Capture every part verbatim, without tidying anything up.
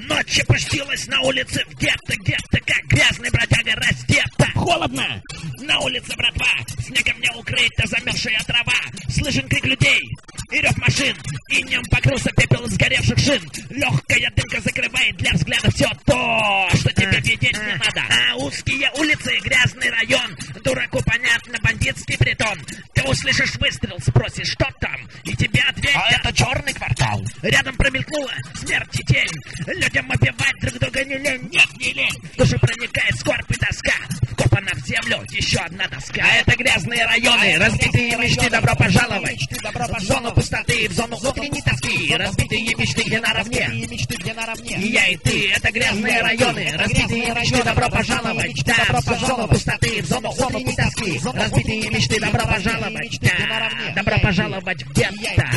Ночь опустилась на улице в гетто, гетто, как грязный бродяга раздета. Холодно! На улице, братва, снегом не укрыта замерзшая трава. Слышен крик людей и рев машин, и нем покрылся пепел из сгоревших шин. Легкая дымка закрывает для взгляда все то, что тебе видеть не надо. А узкие улицы, грязный район, дураку понятно, бандитский притон. Ты услышишь выстрел, спросишь, что там, и тебе ответят: а это черный квартал. Рядом промелькнула смерть и тень. Людям убивать друг друга не лень, нет, не лень. В душу проникает скорбь и тоска, вкопана в землю еще одна доска. А это грязные районы, а разбитые мечты, добро пожаловать в зону пустоты, в зону утренней тоски. Разбитые мечты, где наравне и я и ты. Это грязные районы, разбитые мечты, добро пожаловать, да, в зону пустоты, в зону утренней тоски. Разбитые мечты, добро пожаловать, да, добро пожаловать в гетто.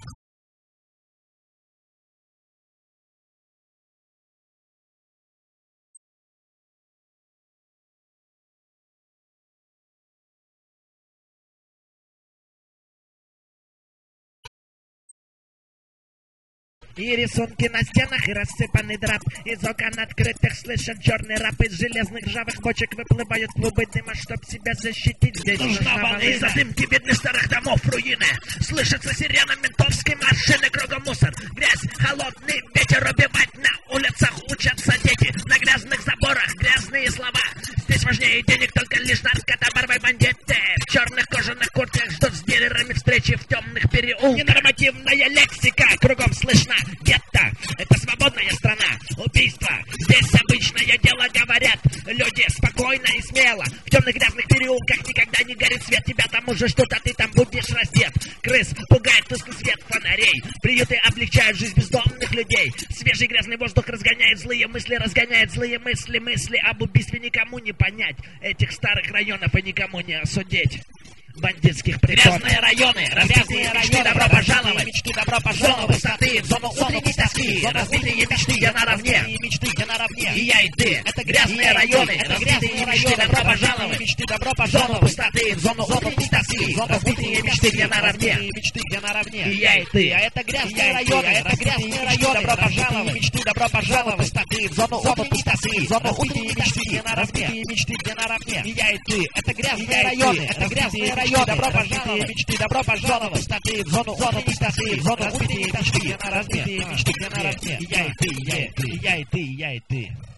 И рисунки на стенах, и рассыпанный драп. Из окон открытых слышен черный рап. Из железных ржавых бочек выплывают клубы дыма, чтоб себя защитить. Здесь нужна волна. Из-за дымки видны старых домов руины. Слышится сирена ментовской машины. Кругом мусор, грязь, холодный ветер. Убивать на улицах учатся дети. На грязных заборах грязные слова. Здесь важнее денег, только лишь наркотоборвай бандиты. В черных кожаных куртках ждут с дилерами встречи в темных переулках. Ненормативная лексика, кругом слышно. Гетто — это свободная страна. Убийство — здесь обычное дело, говорят люди спокойно и смело. В темных грязных переулках никогда не горит свет. Тебя там уже ждут, а ты там будешь раздет. Крыс пугает тусклый свет фонарей. Приюты облегчают жизнь бездомных людей. Свежий грязный воздух разгоняет злые мысли, разгоняет злые мысли. Мысли об убийстве никому не понять. Этих старых районов и никому не осудить. Бандитских притонов. Грязные районы, разбитые мечты, добро пожаловать мечты, добро пожаловать в зону пустоты, в зону утренней тоски. Разбитые мечты, я наравне, мечты, я наравне, и я и ты. Это грязные районы, разбитые мечты, добро пожаловать мечты, добро пожаловать в зону пустоты, в зону утренней тоски. Разбитые мечты, я наравне, мечты, я наравне, и я и ты. А это грязные районы, это грязные районы, добро пожаловать мечты, добро пожаловать в пустоты, в зону утренней тоски. В зону утренней мечты, я наравне, мечты, я наравне, и я и ты. Это грязные районы, это грязные районы. Добро пожаловать, мечты, добро пожаловать в пустоты, в зону, зону пустоты, в зону утренней тоски. Разбитые мечты, где наравне, и я и ты, я и ты, я и ты, я и ты.